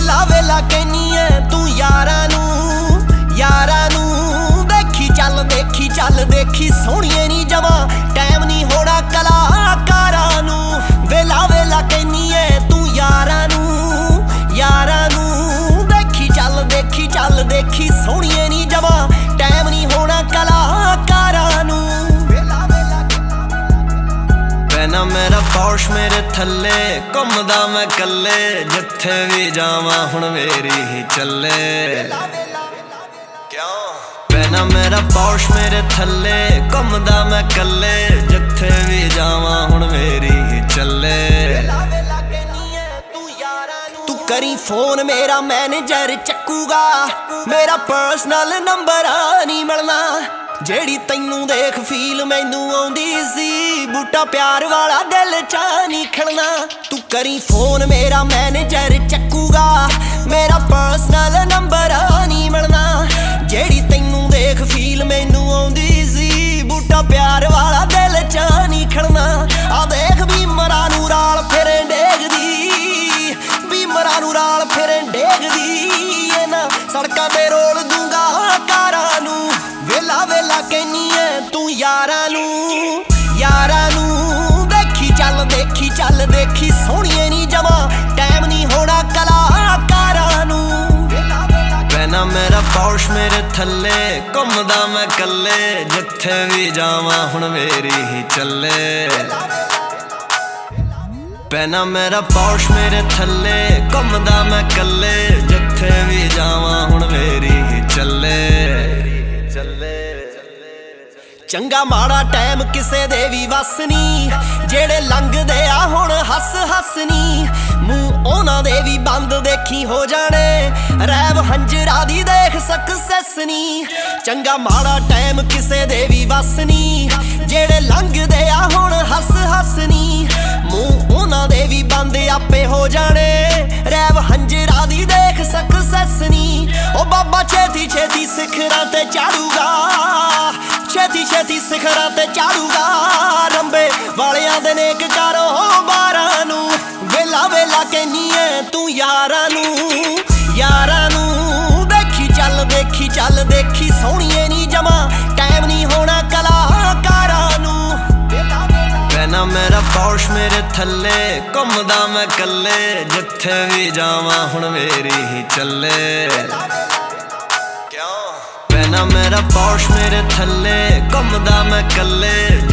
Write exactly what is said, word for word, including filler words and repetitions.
वेला वेला कहनी है तू यारां नू यारां नू देखी चल देखी चल देखी सोहणिए नी जमा टाइम नहीं होना कलाकारां नू वेला वेला कहनी है तू यारां नू यारां नू देखी चल देखी चल देखी सोहणिए नी जमा टाइम नहीं होना कलाकारां नू ना मेरा पौश मेरे थल्ले घुमदा मैं कल्ले जिथे भी जावां हुण मेरी ही चले क्यों पैना मेरा पौश मेरे थल्ले घुमदा मैं कल्ले जिथे भी जावां हुण मेरी ही चले तू करी फोन मेरा मैनेजर चक्कूगा मेरा पर्सनल नंबर नहीं मिलना जेड़ी तैनू देख फील मैनू आउंदी सी बूटा प्यार वाला दिल चा नहीं खड़ना तू करी फोन मेरा मैनेजर चक्कूगा मेरा पर्सनल नंबर नहीं मिलना जेड़ी तैनू देख फील मैनू आउंदी सी बूटा प्यार वाला दिल चा नहीं खड़ना आ देख भी मरा नू राल फिर डेगदी भी मरा नू राल फिर डेगदी ना सड़कां ते रोल दूंगा कारां नू वेला वेला कहनी है तू यारां नू यारां नू देखी चल देखी चल देखी सोहणिए नी जमा टाइम नहीं होना कलाकारां नू पैना मेरा पौश मेरे थल्ले घुमदा मैं कल्ले जिथे भी जावां हुण मेरी ही चले पैना मेरा पौश मेरे थल्ले घुमदा मैं कल्ले जिथे भी जावां हुण मेरी ही चले चंगा माड़ा टाइम किसे दे भी वस नी जेड़े लंघदे आ हुण हस हस नी मूंह उन्हां दे भी बंद देखी हो जाने रैव हंजरा दी देख सक्सेस नी चंगा माड़ा टाइम किसे दे भी वस नी जेड़े लंघदे आ हुण हस हस नी मूंह उन्हां दे भी बंद आपे हो जाने रैव हंजरा दी देख सक्सेस नी ओ बाबा छेती छेती सिखरां ते चाड़ूगा छेती छेती सिखरां ते चाड़ूगा रंबे वालियां दे नेक करो बारां नू वेला वेला कहनी है तू यारां नू यारां नू देखी चल देखी चल देखी सोहणिए नी जमा टाइम नहीं होना कलाकारां नू पैना मेरा पौश मेरे थल्ले घुमदा मैं कल्ले जिथे भी जावां हुण मेरी ही चले पैना मेरा पौश मेरे थल्ले घुमदा मैं कल्ले